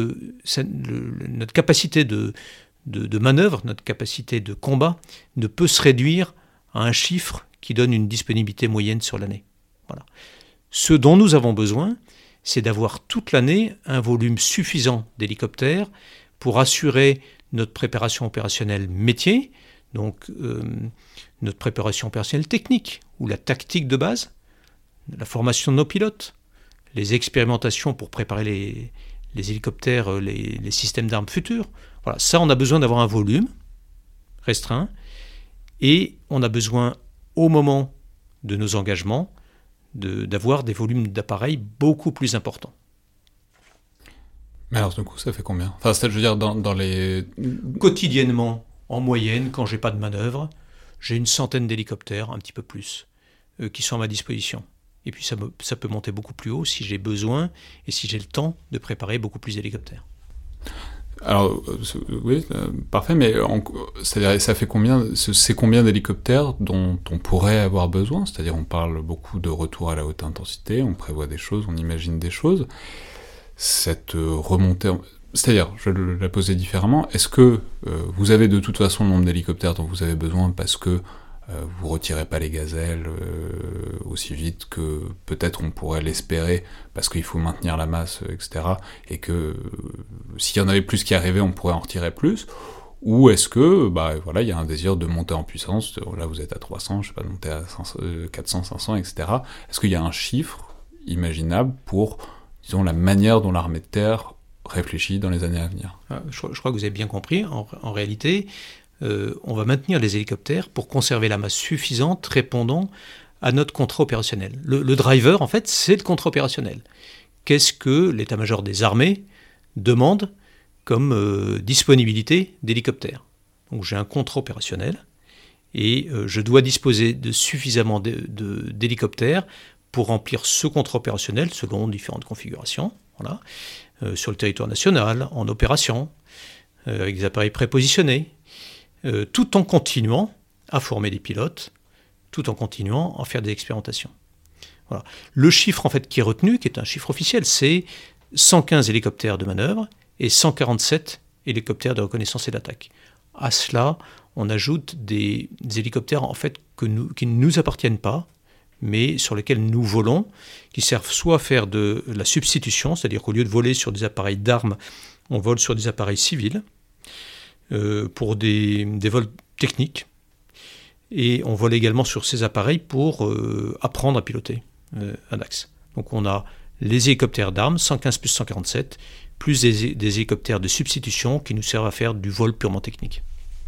notre capacité de manœuvre, notre capacité de combat ne peut se réduire à un chiffre qui donne une disponibilité moyenne sur l'année. Voilà. Ce dont nous avons besoin, c'est d'avoir toute l'année un volume suffisant d'hélicoptères pour assurer notre préparation opérationnelle métier, donc notre préparation opérationnelle technique, ou la tactique de base, la formation de nos pilotes, les expérimentations pour préparer les hélicoptères, les systèmes d'armes futurs. Voilà, ça, on a besoin d'avoir un volume restreint, et on a besoin, au moment de nos engagements, d'avoir des volumes d'appareils beaucoup plus importants. Mais alors, du coup, ça fait combien ? Enfin, je veux dire, dans les... Quotidiennement, en moyenne, quand j'ai pas de manœuvre, j'ai une centaine d'hélicoptères, un petit peu plus, qui sont à ma disposition. Et puis ça peut monter beaucoup plus haut si j'ai besoin et si j'ai le temps de préparer beaucoup plus d'hélicoptères. Alors, oui, parfait, mais c'est-à-dire, c'est combien d'hélicoptères dont on pourrait avoir besoin ? C'est-à-dire, on parle beaucoup de retour à la haute intensité, on prévoit des choses, on imagine des choses. Cette remontée... C'est-à-dire, je vais la poser différemment, est-ce que vous avez de toute façon le nombre d'hélicoptères dont vous avez besoin parce que vous retirez pas les gazelles aussi vite que peut-être on pourrait l'espérer parce qu'il faut maintenir la masse, etc. Et que s'il y en avait plus qui arrivaient, on pourrait en retirer plus. Ou est-ce que, il y a un désir de monter en puissance, là vous êtes à 300, je sais pas, de monter à 500, 400, 500, etc. Est-ce qu'il y a un chiffre imaginable pour, disons, la manière dont l'armée de terre réfléchit dans les années à venir ? Je crois que vous avez bien compris. En réalité, on va maintenir les hélicoptères pour conserver la masse suffisante répondant à notre contrat opérationnel. Le driver, en fait, c'est le contrat opérationnel. Qu'est-ce que l'état-major des armées demande comme disponibilité d'hélicoptères ? Donc j'ai un contrat opérationnel et je dois disposer de suffisamment d'hélicoptères pour remplir ce contrat opérationnel selon différentes configurations, voilà, sur le territoire national, en opération, avec des appareils prépositionnés, tout en continuant à former des pilotes, tout en continuant à faire des expérimentations. Voilà. Le chiffre en fait qui est retenu, qui est un chiffre officiel, c'est 115 hélicoptères de manœuvre et 147 hélicoptères de reconnaissance et d'attaque. À cela, on ajoute des hélicoptères en fait qui ne nous appartiennent pas, mais sur lesquels nous volons, qui servent soit à faire de la substitution, c'est-à-dire qu'au lieu de voler sur des appareils d'armes, on vole sur des appareils civils, pour des vols techniques, et on vole également sur ces appareils pour apprendre à piloter un axe. Donc on a les hélicoptères d'armes, 115 plus 147, plus des hélicoptères de substitution qui nous servent à faire du vol purement technique.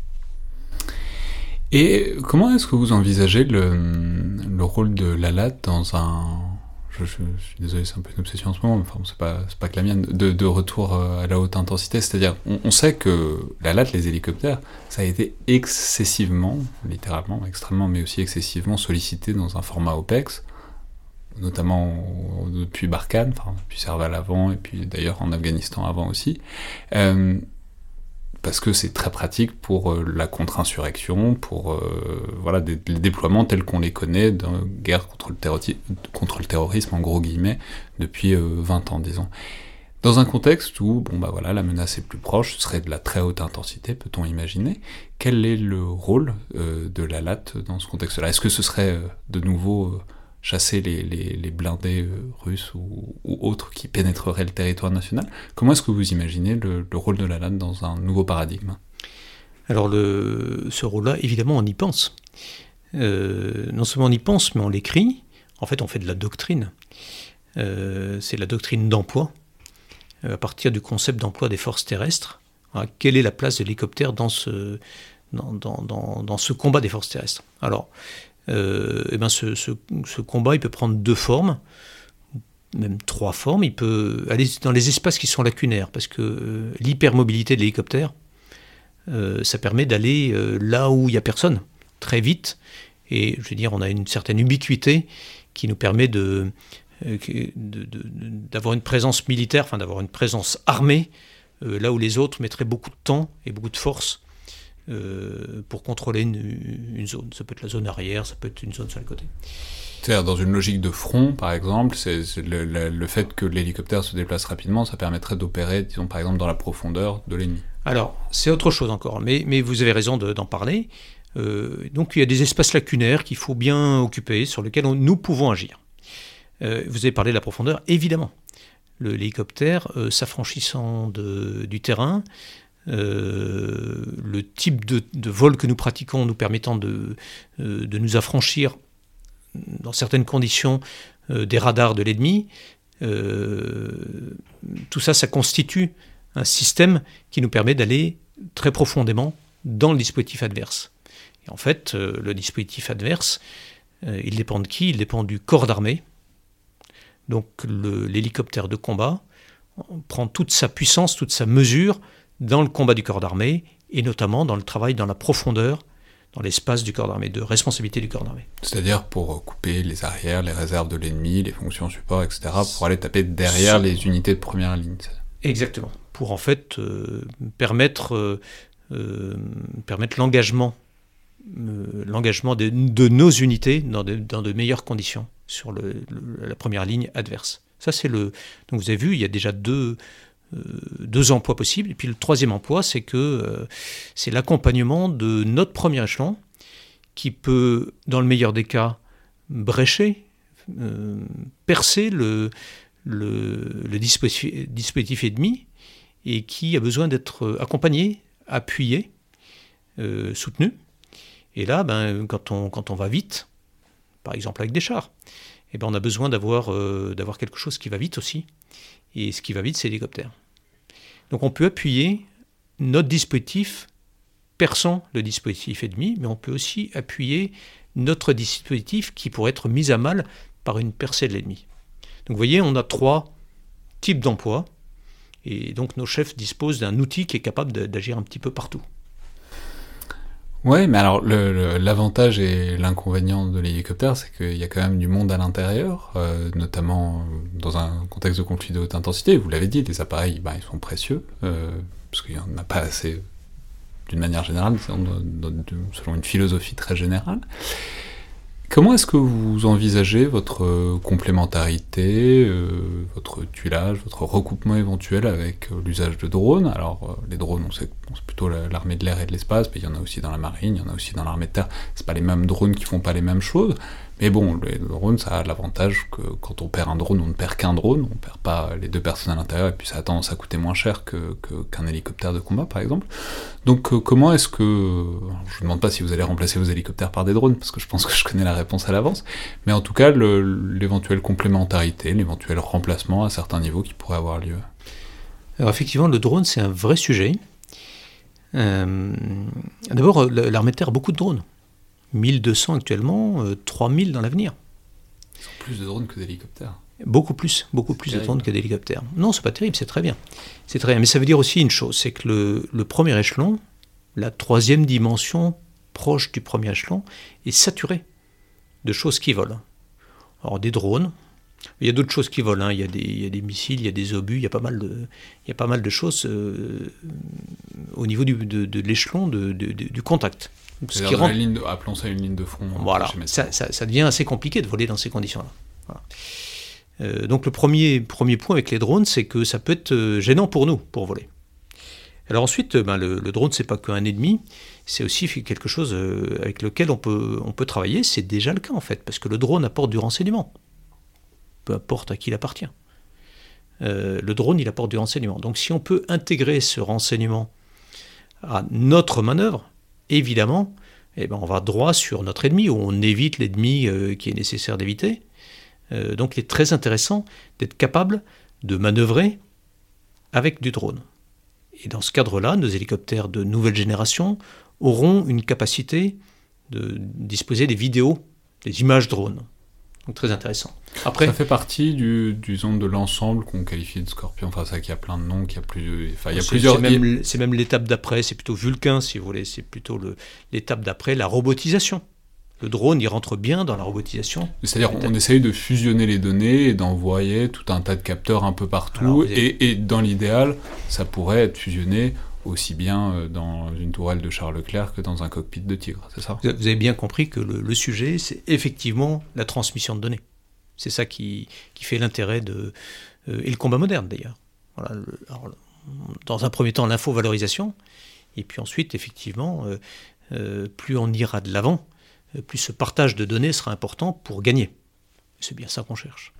Et comment est-ce que vous envisagez le rôle de l'ALAT dans un... Je suis désolé, c'est un peu une obsession en ce moment, mais enfin, c'est pas que la mienne, de retour à la haute intensité. C'est-à-dire, on sait que l'ALAT, les hélicoptères, ça a été excessivement, littéralement, extrêmement, mais aussi excessivement sollicité dans un format OPEX, notamment depuis Barkhane, enfin, depuis Serval avant, et puis d'ailleurs en Afghanistan avant aussi. Parce que c'est très pratique pour la contre-insurrection, pour les déploiements tels qu'on les connaît dans la guerre contre le terrorisme, en gros guillemets, depuis 20 ans, disons. Dans un contexte où, la menace est plus proche, ce serait de la très haute intensité, peut-on imaginer. Quel est le rôle de l'ALAT dans ce contexte-là ? Est-ce que ce serait de nouveau chasser les blindés russes ou autres qui pénétreraient le territoire national ? Comment est-ce que vous imaginez le rôle de l'ALAT dans un nouveau paradigme ? Alors ce rôle-là, évidemment, on y pense. Non seulement on y pense, mais on l'écrit. En fait, on fait de la doctrine. C'est la doctrine d'emploi, à partir du concept d'emploi des forces terrestres. Quelle est la place de l'hélicoptère dans ce combat des forces terrestres? Alors, ce combat, il peut prendre 2 formes, même 3 formes. Il peut aller dans les espaces qui sont lacunaires, parce que l'hypermobilité de l'hélicoptère, ça permet d'aller là où il n'y a personne, très vite. Et je veux dire, on a une certaine ubiquité qui nous permet d'avoir une présence militaire, enfin d'avoir une présence armée, là où les autres mettraient beaucoup de temps et beaucoup de force pour contrôler une zone. Ça peut être la zone arrière, ça peut être une zone sur les côtés. C'est-à-dire, dans une logique de front, par exemple, c'est le fait que l'hélicoptère se déplace rapidement, ça permettrait d'opérer, disons, par exemple, dans la profondeur de l'ennemi. Alors, c'est autre chose encore, mais vous avez raison d'en parler. Donc, il y a des espaces lacunaires qu'il faut bien occuper, sur lesquels nous pouvons agir. Vous avez parlé de la profondeur, évidemment. L'hélicoptère, s'affranchissant du terrain, le type de vol que nous pratiquons nous permettant de nous affranchir dans certaines conditions des radars de l'ennemi, tout ça, ça constitue un système qui nous permet d'aller très profondément dans le dispositif adverse. Et en fait, le dispositif adverse, il dépend de qui? Il dépend du corps d'armée. Donc l'hélicoptère de combat prend toute sa puissance, toute sa mesure dans le combat du corps d'armée, et notamment dans le travail dans la profondeur, dans l'espace du corps d'armée, de responsabilité du corps d'armée. C'est-à-dire pour couper les arrières, les réserves de l'ennemi, les fonctions support, etc., pour aller taper derrière les unités de première ligne. Exactement. Pour en fait permettre l'engagement de nos unités dans de meilleures conditions sur la première ligne adverse. Ça, donc vous avez vu, il y a déjà deux emplois possibles. Et puis le troisième emploi, c'est que c'est l'accompagnement de notre premier échelon qui peut, dans le meilleur des cas, brécher, percer le dispositif ennemi, et qui a besoin d'être accompagné, appuyé, soutenu. Et là, quand on va vite, par exemple avec des chars, on a besoin d'avoir quelque chose qui va vite aussi. Et ce qui va vite, c'est l'hélicoptère. Donc on peut appuyer notre dispositif, perçant le dispositif ennemi, mais on peut aussi appuyer notre dispositif qui pourrait être mis à mal par une percée de l'ennemi. Donc vous voyez, on a 3 types d'emplois, et donc nos chefs disposent d'un outil qui est capable d'agir un petit peu partout. Ouais, mais alors l'avantage et l'inconvénient de l'hélicoptère, c'est qu'il y a quand même du monde à l'intérieur, notamment dans un contexte de conflit de haute intensité. Vous l'avez dit, les appareils, ils sont précieux, parce qu'il n'y en a pas assez d'une manière générale, selon une philosophie très générale. Comment est-ce que vous envisagez votre complémentarité, votre tuilage, votre recoupement éventuel avec l'usage de drones? Alors, les drones, on sait que c'est plutôt l'armée de l'air et de l'espace, mais il y en a aussi dans la marine, il y en a aussi dans l'armée de terre. C'est pas les mêmes drones qui font pas les mêmes choses, mais bon, les drones, ça a l'avantage que quand on perd un drone, on ne perd qu'un drone, on perd pas les 2 personnes à l'intérieur, et puis ça a tendance à coûter moins cher qu'un hélicoptère de combat, par exemple. Donc, comment est-ce que... Je ne demande pas si vous allez remplacer vos hélicoptères par des drones, parce que je pense que je connais la réponse à l'avance, mais en tout cas, l'éventuelle complémentarité, l'éventuel remplacement à certains niveaux qui pourrait avoir lieu. Alors effectivement, le drone, c'est un vrai sujet. D'abord, l'armée de terre a beaucoup de drones. 1200 actuellement, 3000 dans l'avenir. Ils ont plus de drones que d'hélicoptères. Beaucoup plus de drones que d'hélicoptères. Non, c'est pas terrible, c'est très bien. C'est très bien, mais ça veut dire aussi une chose, c'est que le premier échelon, la 3e dimension proche du premier échelon, est saturée de choses qui volent. Alors des drones, il y a d'autres choses qui volent, il y a des missiles, il y a des obus, il y a pas mal de choses au niveau de l'échelon du contact. Appelons ça une ligne de front. Voilà, ça devient assez compliqué de voler dans ces conditions-là. Voilà. Donc le premier point avec les drones, c'est que ça peut être gênant pour nous, pour voler. Alors ensuite, le drone, c'est pas qu'un ennemi, c'est aussi quelque chose avec lequel on peut travailler. C'est déjà le cas en fait, parce que le drone apporte du renseignement, peu importe à qui il appartient. Le drone, il apporte du renseignement. Donc si on peut intégrer ce renseignement à notre manœuvre, évidemment, eh ben, on va droit sur notre ennemi, ou on évite l'ennemi qui est nécessaire d'éviter. Donc il est très intéressant d'être capable de manœuvrer avec du drone. Et dans ce cadre-là, nos hélicoptères de nouvelle génération auront une capacité de disposer des vidéos, des images drones. Donc très intéressant. Après, ça fait partie disons, de l'ensemble qu'on qualifie de Scorpion. Enfin, c'est vrai qu'il y a plein de noms, qu'il y a plus, enfin, il y a plusieurs. C'est même l'étape d'après. C'est plutôt Vulcain, si vous voulez. C'est plutôt l'étape d'après, la robotisation. Le drone, il rentre bien dans la robotisation. C'est-à-dire, on essaye de fusionner les données et d'envoyer tout un tas de capteurs un peu partout. Et dans l'idéal, ça pourrait être fusionné aussi bien dans une tourelle de Charles Leclerc que dans un cockpit de Tigre, c'est ça ? Vous avez bien compris que le sujet, c'est effectivement la transmission de données. C'est ça qui fait l'intérêt et le combat moderne, d'ailleurs. Voilà, dans un premier temps, l'info-valorisation, et puis ensuite, effectivement, plus on ira de l'avant, plus ce partage de données sera important pour gagner. C'est bien ça qu'on cherche.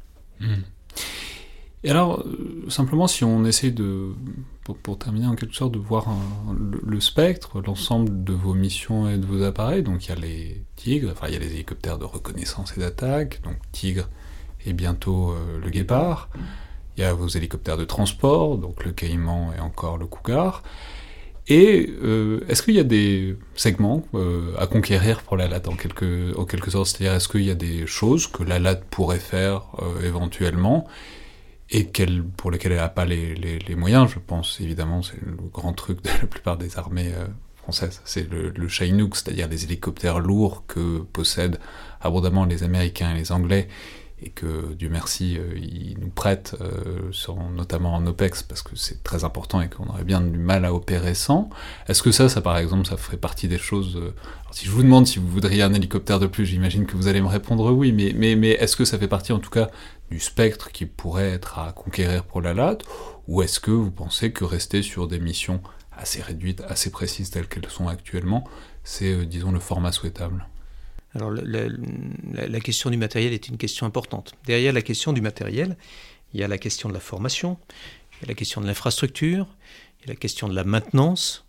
Et alors, simplement, si on essaie pour terminer en quelque sorte, de voir le spectre, l'ensemble de vos missions et de vos appareils, donc il y a les Tigres, enfin il y a les hélicoptères de reconnaissance et d'attaque, donc Tigre et bientôt le Guépard, il y a vos hélicoptères de transport, donc le Caïman et encore le Cougar. Et est-ce qu'il y a des segments à conquérir pour la LAT en quelque sorte, c'est-à-dire est-ce qu'il y a des choses que la LAT pourrait faire éventuellement et pour lesquelles elle n'a pas les moyens, je pense évidemment, c'est le grand truc de la plupart des armées françaises, c'est le Chinook, c'est-à-dire les hélicoptères lourds que possèdent abondamment les Américains et les Anglais, et que, Dieu merci, ils nous prêtent, notamment en OPEX, parce que c'est très important et qu'on aurait bien du mal à opérer sans. Est-ce que ça par exemple, ça ferait partie des choses... Alors, si je vous demande si vous voudriez un hélicoptère de plus, j'imagine que vous allez me répondre oui, mais est-ce que ça fait partie, en tout cas, du spectre qui pourrait être à conquérir pour la LAT, ou est-ce que vous pensez que rester sur des missions assez réduites, assez précises, telles qu'elles sont actuellement, c'est, disons, le format souhaitable ? Alors la question du matériel est une question importante. Derrière la question du matériel, il y a la question de la formation, il y a la question de l'infrastructure, il y a la question de la maintenance.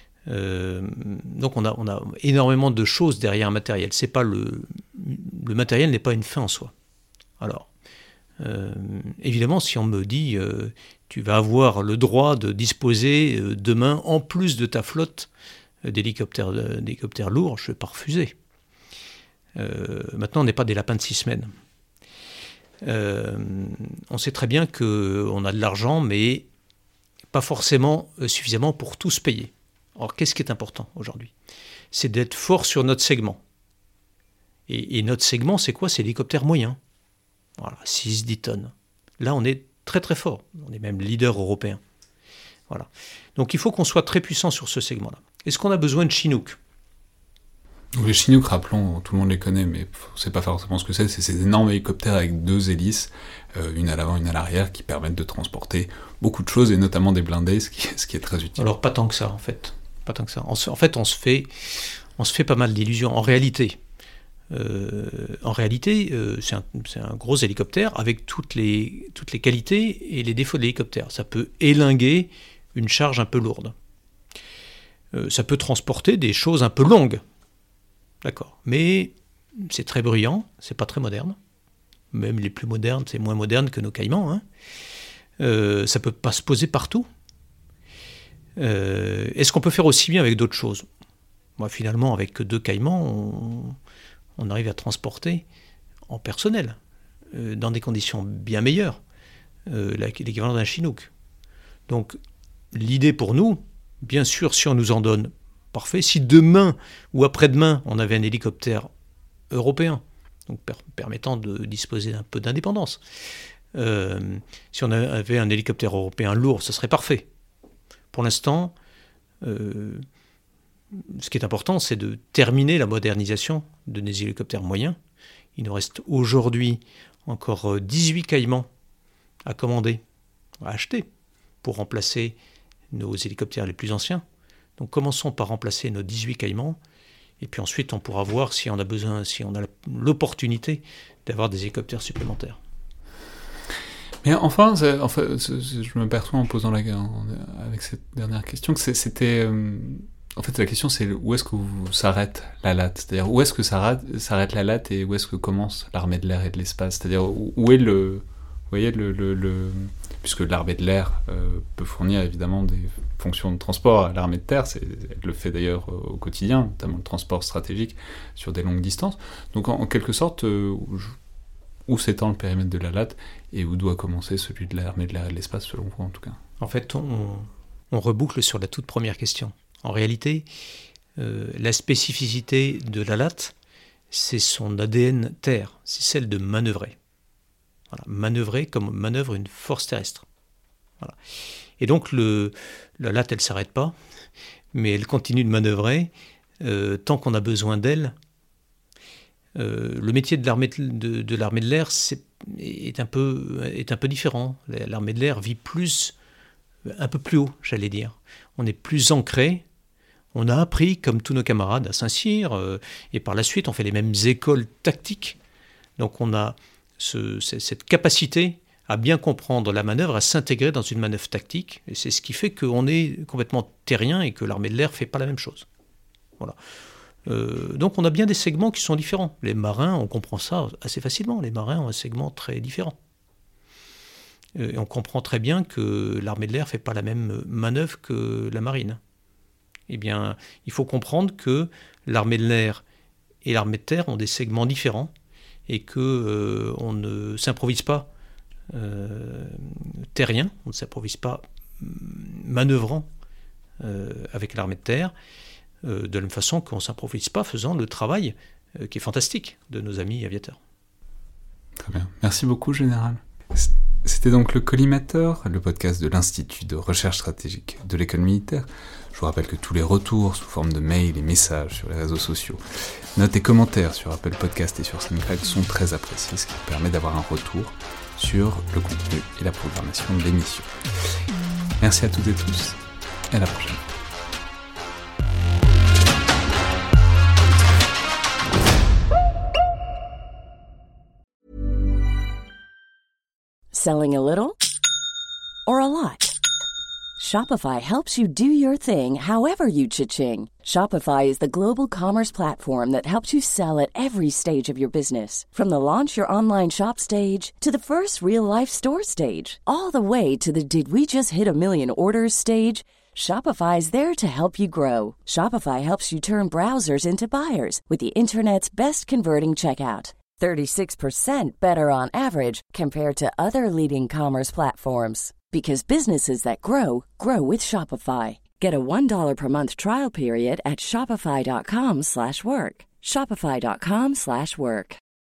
Donc on a énormément de choses derrière un matériel. C'est pas le matériel n'est pas une fin en soi. Alors évidemment, si on me dit tu vas avoir le droit de disposer demain, en plus de ta flotte d'hélicoptères lourds, je ne vais pas refuser. Maintenant, on n'est pas des lapins de 6 semaines. On sait très bien qu'on a de l'argent, mais pas forcément suffisamment pour tous payer. Alors, qu'est-ce qui est important aujourd'hui ? C'est d'être fort sur notre segment. Et notre segment, c'est quoi ? C'est l'hélicoptère moyen. Voilà, 6-10 tonnes. Là, on est très très fort. On est même leader européen. Voilà. Donc, il faut qu'on soit très puissant sur ce segment-là. Est-ce qu'on a besoin de Chinook ? Les Chinook, rappelons, tout le monde les connaît, mais on ne sait pas forcément ce que c'est ces énormes hélicoptères avec 2 hélices, une à l'avant, une à l'arrière, qui permettent de transporter beaucoup de choses, et notamment des blindés, ce qui est très utile. Alors pas tant que ça, en fait. Pas tant que ça. En fait, on se fait pas mal d'illusions. En réalité, c'est un gros hélicoptère avec toutes les qualités et les défauts de l'hélicoptère. Ça peut élinguer une charge un peu lourde. Ça peut transporter des choses un peu longues. D'accord. Mais c'est très bruyant, c'est pas très moderne. Même les plus modernes, c'est moins moderne que nos Caïmans. Hein. Ça peut pas se poser partout. Est-ce qu'on peut faire aussi bien avec d'autres choses ? Moi, finalement, avec 2 Caïmans, on arrive à transporter en personnel, dans des conditions bien meilleures, l'équivalent d'un Chinook. Donc, l'idée pour nous, bien sûr, si on nous en donne, parfait. Si demain ou après-demain, on avait un hélicoptère européen, donc permettant de disposer d'un peu d'indépendance, si on avait un hélicoptère européen lourd, ce serait parfait. Pour l'instant, ce qui est important, c'est de terminer la modernisation de nos hélicoptères moyens. Il nous reste aujourd'hui encore 18 Caïmans à commander, à acheter, pour remplacer nos hélicoptères les plus anciens. Donc commençons par remplacer nos 18 Caïmans, et puis ensuite on pourra voir si on a besoin, si on a l'opportunité d'avoir des hélicoptères supplémentaires. Mais enfin, je me perçois en posant avec cette dernière question que c'était En fait, la question, c'est où est-ce que s'arrête la latte? C'est-à-dire, où est-ce que s'arrête la latte et où est-ce que commence l'armée de l'air et de l'espace? C'est-à-dire, où est vous voyez, puisque l'armée de l'air peut fournir évidemment des fonctions de transport à l'armée de terre, elle le fait d'ailleurs au quotidien, notamment le transport stratégique sur des longues distances. Donc, en quelque sorte, où s'étend le périmètre de la latte et où doit commencer celui de l'armée de l'air et de l'espace, selon vous, en tout cas? En fait, on reboucle sur la toute première question. En réalité, la spécificité de la latte, c'est son ADN terre, c'est celle de manœuvrer. Voilà, manœuvrer comme on manœuvre une force terrestre. Voilà. Et donc la latte, elle ne s'arrête pas, mais elle continue de manœuvrer tant qu'on a besoin d'elle. Le métier de l'armée de l'air est un peu différent. L'armée de l'air vit un peu plus haut, j'allais dire. On est plus ancré. On a appris, comme tous nos camarades, à Saint-Cyr, et par la suite, on fait les mêmes écoles tactiques. Donc on a cette capacité à bien comprendre la manœuvre, à s'intégrer dans une manœuvre tactique. Et c'est ce qui fait qu'on est complètement terrien et que l'armée de l'air ne fait pas la même chose. Voilà. Donc on a bien des segments qui sont différents. Les marins, on comprend ça assez facilement. Les marins ont un segment très différent. Et on comprend très bien que l'armée de l'air ne fait pas la même manœuvre que la marine. Eh bien, il faut comprendre que l'armée de l'air et l'armée de terre ont des segments différents et qu'on ne s'improvise pas terrien, on ne s'improvise pas manœuvrant avec l'armée de terre, de la même façon qu'on ne s'improvise pas faisant le travail qui est fantastique de nos amis aviateurs. Très bien. Merci beaucoup, Général. C'était donc le Collimateur, le podcast de l'Institut de recherche stratégique de l'école militaire. Je vous rappelle que tous les retours sous forme de mails et messages sur les réseaux sociaux, notes et commentaires sur Apple Podcast et sur SoundCloud sont très appréciés, ce qui permet d'avoir un retour sur le contenu et la programmation de l'émission. Merci à toutes et tous, et à la prochaine. Selling a little or a lot? Shopify helps you do your thing however you cha-ching. Shopify is the global commerce platform that helps you sell at every stage of your business. From the launch your online shop stage to the first real-life store stage, all the way to the did we just hit a million orders stage. Shopify is there to help you grow. Shopify helps you turn browsers into buyers with the internet's best converting checkout. 36% better on average compared to other leading commerce platforms. Because businesses that grow, grow with Shopify. Get a $1 per month trial period at shopify.com/work. Shopify.com/work.